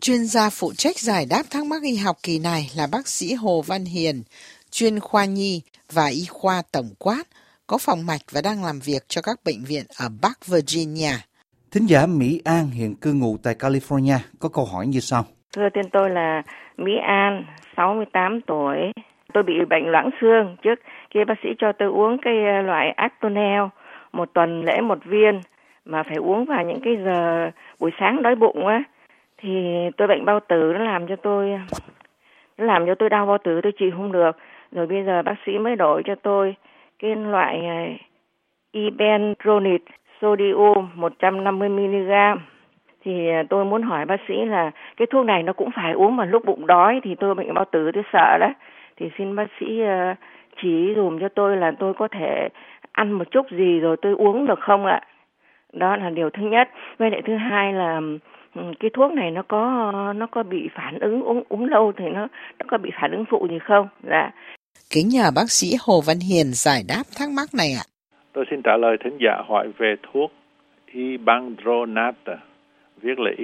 Chuyên gia phụ trách giải đáp thắc mắc y học kỳ này là bác sĩ Hồ Văn Hiền, chuyên khoa nhi và y khoa tổng quát, có phòng mạch và đang làm việc cho các bệnh viện ở Bắc Virginia. Thính giả Mỹ An hiện cư ngụ tại California có câu hỏi như sau. Thưa tên tôi là Mỹ An, 68 tuổi. Tôi bị bệnh loãng xương. Trước kia bác sĩ cho tôi uống cái loại Actonel, một tuần lễ một viên, mà phải uống vào những cái giờ buổi sáng đói bụng á. Thì tôi bệnh bao tử, nó làm cho tôi đau bao tử, tôi chịu không được. Rồi bây giờ bác sĩ mới đổi cho tôi cái loại Ibendronate sodium 150mg. Thì tôi muốn hỏi bác sĩ là cái thuốc này nó cũng phải uống vào lúc bụng đói, thì tôi bệnh bao tử tôi sợ đó. Thì xin bác sĩ chỉ dùm cho tôi là tôi có thể ăn một chút gì rồi tôi uống được không ạ? Đó là điều thứ nhất. Với lại thứ hai là cái thuốc này nó có bị phản ứng uống lâu thì nó có bị phản ứng phụ gì không? Dạ. Kính nhờ bác sĩ Hồ Văn Hiền giải đáp thắc mắc này ạ. Tôi xin trả lời thính giả hỏi về thuốc Ibandronate, viết là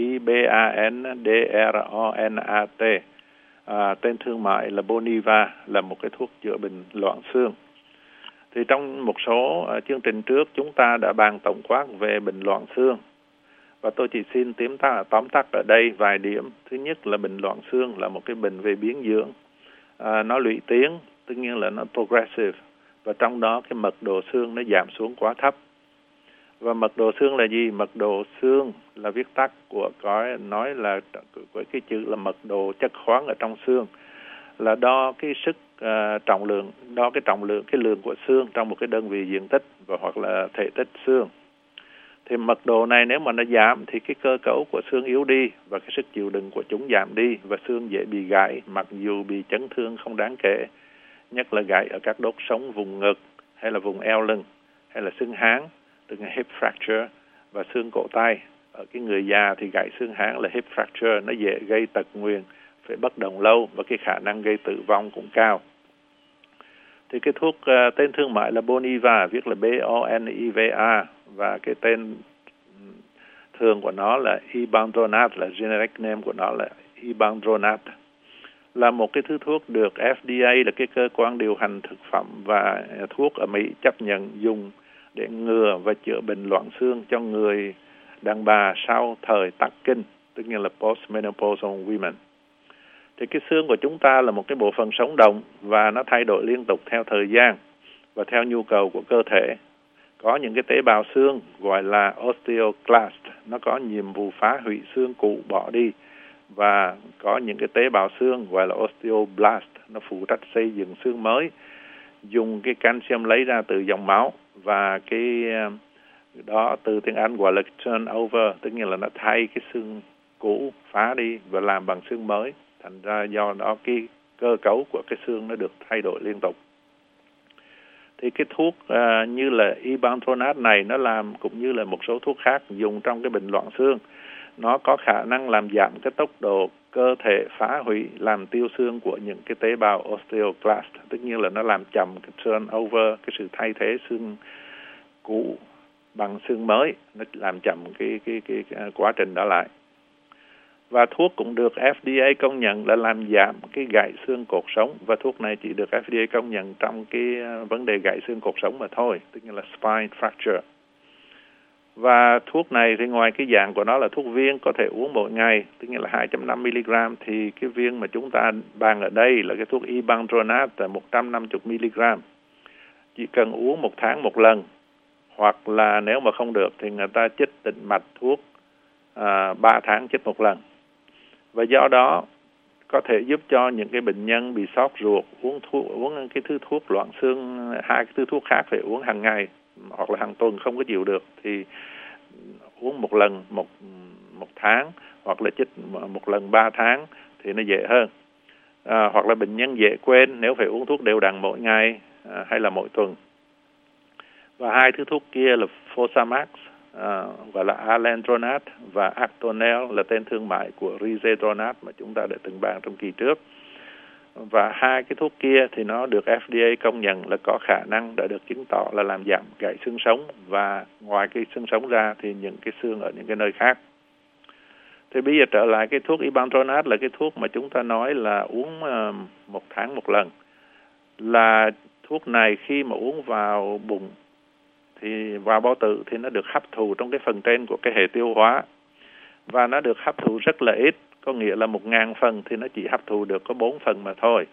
Ibandronate. Tên thương mại là Boniva, là một cái thuốc chữa bệnh loãng xương. Thì trong một số chương trình trước chúng ta đã bàn tổng quát về bệnh loãng xương. Và tôi chỉ xin tóm tắt ở đây vài điểm. Thứ nhất là bệnh loãng xương là một cái bệnh về biến dưỡng. Nó lũy tiến, tất nhiên là nó progressive. Và trong đó cái mật độ xương nó giảm xuống quá thấp. Và mật độ xương là gì? Mật độ xương là viết tắt của nói là với cái chữ là mật độ chất khoáng ở trong xương, là đo cái sức trọng lượng, cái lượng của xương trong một cái đơn vị diện tích và hoặc là thể tích xương. Thì mật độ này nếu mà nó giảm thì cái cơ cấu của xương yếu đi và cái sức chịu đựng của chúng giảm đi và xương dễ bị gãy mặc dù bị chấn thương không đáng kể, nhất là gãy ở các đốt sống vùng ngực hay là vùng eo lưng hay là xương háng, tức là hip fracture, và xương cổ tay. Ở cái người già thì gãy xương háng là hip fracture, nó dễ gây tật nguyền, phải bất động lâu và cái khả năng gây tử vong cũng cao. Thì cái thuốc tên thương mại là Boniva, viết là Boniva, và cái tên thường của nó là Ibandronate, là generic name của nó là Ibandronate, là một cái thứ thuốc được FDA, là cái cơ quan điều hành thực phẩm và thuốc ở Mỹ, chấp nhận dùng để ngừa và chữa bệnh loãng xương cho người đàn bà sau thời tắc kinh, tức là postmenopausal women. Thì cái xương của chúng ta là một cái bộ phận sống động và nó thay đổi liên tục theo thời gian và theo nhu cầu của cơ thể. Có những cái tế bào xương gọi là osteoclast, nó có nhiệm vụ phá hủy xương cũ bỏ đi, và có những cái tế bào xương gọi là osteoblast, nó phụ trách xây dựng xương mới, dùng cái canxi lấy ra từ dòng máu, và cái đó từ tiếng Anh gọi là turnover, tức là nó thay cái xương cũ phá đi và làm bằng xương mới. Thành ra do đó cái cơ cấu của cái xương nó được thay đổi liên tục. Thì cái thuốc như là Ibandronate này nó làm cũng như là một số thuốc khác dùng trong cái bệnh loãng xương, nó có khả năng làm giảm cái tốc độ cơ thể phá hủy, làm tiêu xương của những cái tế bào osteoclast, tất nhiên là nó làm chậm cái turnover, cái sự thay thế xương cũ bằng xương mới, nó làm chậm cái quá trình đó lại. Và thuốc cũng được FDA công nhận là làm giảm cái gãy xương cột sống, và thuốc này chỉ được FDA công nhận trong cái vấn đề gãy xương cột sống mà thôi, tức là spine fracture. Và thuốc này thì ngoài cái dạng của nó là thuốc viên có thể uống mỗi ngày, tức là 250mg, thì cái viên mà chúng ta bàn ở đây là cái thuốc Ibandronate 150mg. Chỉ cần uống 1 tháng 1 lần, hoặc là nếu mà không được thì người ta chích tĩnh mạch thuốc 3 tháng chích 1 lần. Và do đó có thể giúp cho những cái bệnh nhân bị xót ruột uống cái thứ thuốc loãng xương, 2 cái thứ thuốc khác phải uống hàng ngày hoặc là hàng tuần không có chịu được thì uống 1 lần một tháng, hoặc là chích 1 lần 3 tháng thì nó dễ hơn. Hoặc là bệnh nhân dễ quên nếu phải uống thuốc đều đặn mỗi ngày hay là mỗi tuần. Và 2 thứ thuốc kia là Fosamax, gọi là Alendronate, và Actonel là tên thương mại của Risedronate mà chúng ta đã từng bàn trong kỳ trước. Và 2 cái thuốc kia thì nó được FDA công nhận là có khả năng, đã được chứng tỏ là làm giảm gãy xương sống, và ngoài cái xương sống ra thì những cái xương ở những cái nơi khác. Thì bây giờ trở lại cái thuốc Ibandronate là cái thuốc mà chúng ta nói là uống 1 tháng một lần. Là thuốc này khi mà uống vào bụng thì vào bao tử thì nó được hấp thụ trong cái phần trên của cái hệ tiêu hóa, và nó được hấp thụ rất là ít, có nghĩa là 1.000 phần thì nó chỉ hấp thụ được có 4 phần mà thôi,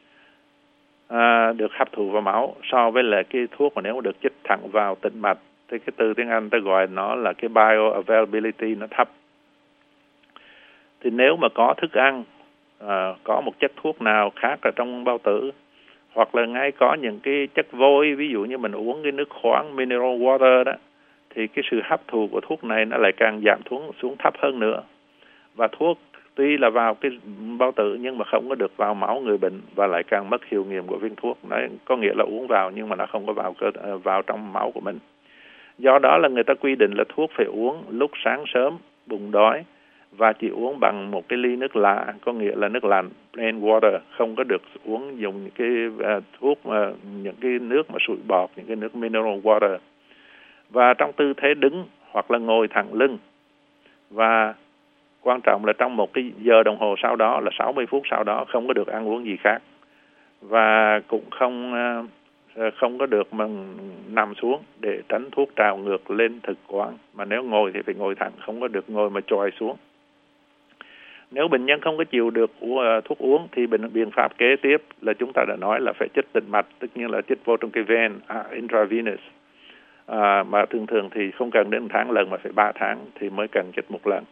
được hấp thụ vào máu, so với lại cái thuốc mà nếu mà được chích thẳng vào tĩnh mạch thì cái từ tiếng Anh ta gọi nó là cái bioavailability nó thấp. Thì nếu mà có thức ăn, có một chất thuốc nào khác ở trong bao tử, hoặc là ngay có những cái chất vôi, ví dụ như mình uống cái nước khoáng mineral water đó, thì cái sự hấp thụ của thuốc này nó lại càng giảm xuống thấp hơn nữa. Và thuốc tuy là vào cái bao tử nhưng mà không có được vào máu người bệnh, và lại càng mất hiệu nghiệm của viên thuốc. Nó có nghĩa là uống vào nhưng mà nó không có vào trong máu của mình. Do đó là người ta quy định là thuốc phải uống lúc sáng sớm, bụng đói, và chỉ uống bằng một cái ly nước lã, có nghĩa là nước lạnh, plain water, không có được uống dùng những cái thuốc, những cái nước mà sủi bọt, những cái nước mineral water. Và trong tư thế đứng hoặc là ngồi thẳng lưng, và quan trọng là trong một cái giờ đồng hồ sau đó là 60 phút sau đó không có được ăn uống gì khác, và cũng không có được mà nằm xuống để tránh thuốc trào ngược lên thực quản, mà nếu ngồi thì phải ngồi thẳng, không có được ngồi mà chòi xuống. Nếu bệnh nhân không có chịu được thuốc uống thì biện pháp kế tiếp là chúng ta đã nói là phải chích tĩnh mạch, tất nhiên là chích vô trong cái vein intravenous, mà thường thì không cần đến 1 tháng lần mà phải 3 tháng thì mới cần chích một lần.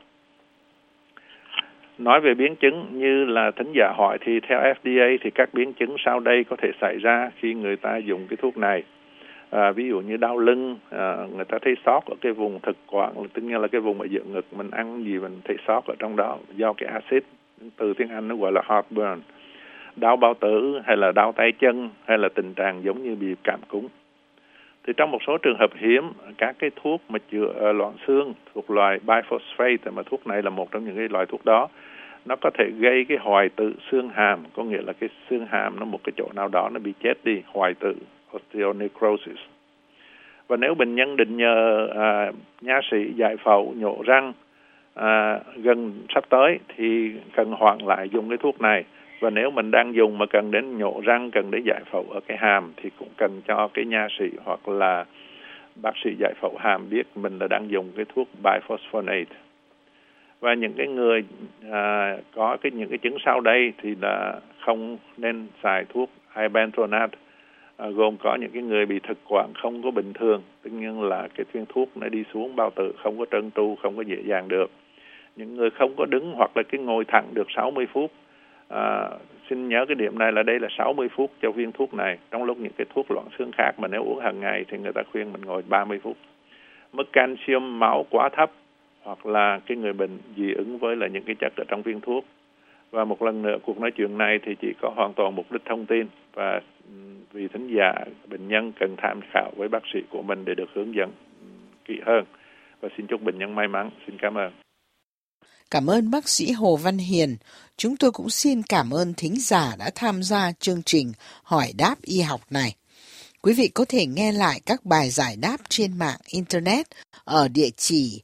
Nói về biến chứng như là thính giả hỏi thì theo FDA thì các biến chứng sau đây có thể xảy ra khi người ta dùng cái thuốc này. Ví dụ như đau lưng, người ta thấy xót ở cái vùng thực quản, tất nhiên là cái vùng ở giữa ngực, mình ăn gì mình thấy xót ở trong đó do cái axit, từ tiếng Anh nó gọi là heartburn. Đau bao tử hay là đau tay chân hay là tình trạng giống như bị cảm cúm. Thì trong một số trường hợp hiếm, các cái thuốc mà chữa loãng xương thuộc loại biphosphate, mà thuốc này là một trong những cái loại thuốc đó, nó có thể gây cái hoại tử xương hàm, có nghĩa là cái xương hàm nó một cái chỗ nào đó nó bị chết đi, hoại tử, osteonecrosis. Và nếu bệnh nhân định nhờ nha sĩ giải phẫu nhổ răng gần sắp tới thì cần hoãn lại dùng cái thuốc này. Và nếu mình đang dùng mà cần đến nhổ răng, cần đến giải phẫu ở cái hàm thì cũng cần cho cái nha sĩ hoặc là bác sĩ giải phẫu hàm biết mình là đang dùng cái thuốc biphosphonate. Và những cái người có những cái chứng sau đây thì là không nên xài thuốc Ibandronate, gồm có những cái người bị thực quản không có bình thường, tất nhiên là cái viên thuốc nó đi xuống bao tử không có trơn tru, không có dễ dàng được. Những người không có đứng hoặc là cái ngồi thẳng được 60 phút. Xin nhớ cái điểm này là đây là 60 phút cho viên thuốc này, trong lúc những cái thuốc loãng xương khác mà nếu uống hàng ngày thì người ta khuyên mình ngồi 30 phút. Mức canxi máu quá thấp, hoặc là cái người bệnh dị ứng với là những cái chất ở trong viên thuốc. Và một lần nữa, cuộc nói chuyện này thì chỉ có hoàn toàn mục đích thông tin, và vì thính giả, bệnh nhân cần tham khảo với bác sĩ của mình để được hướng dẫn kỹ hơn. Và xin chúc bệnh nhân may mắn. Xin cảm ơn. Cảm ơn bác sĩ Hồ Văn Hiền. Chúng tôi cũng xin cảm ơn thính giả đã tham gia chương trình Hỏi đáp y học này. Quý vị có thể nghe lại các bài giải đáp trên mạng Internet ở địa chỉ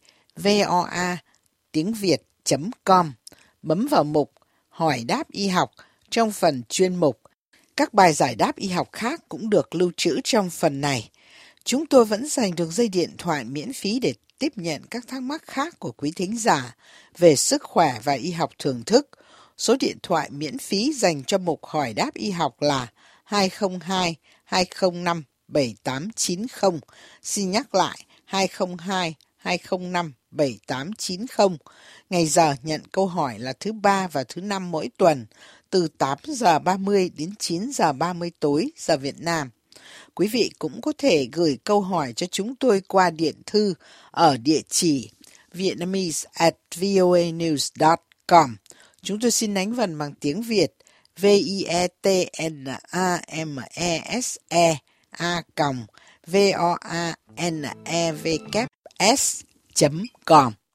voa.tiengviet.com. Bấm vào mục Hỏi đáp y học trong phần chuyên mục. Các bài giải đáp y học khác cũng được lưu trữ trong phần này. Chúng tôi vẫn dành đường dây điện thoại miễn phí để tiếp nhận các thắc mắc khác của quý thính giả về sức khỏe và y học thưởng thức. Số điện thoại miễn phí dành cho mục Hỏi đáp y học là 202 205 7890. Xin nhắc lại 202 205 7890. Ngày giờ nhận câu hỏi là thứ Ba và thứ Năm mỗi tuần, từ 8 giờ 30 đến 9 giờ 30 tối giờ Việt Nam. Quý vị cũng có thể gửi câu hỏi cho chúng tôi qua điện thư ở địa chỉ vietnamese@voanews.com. Chúng tôi xin đánh vần bằng tiếng Việt vietnamese@voanevks.com.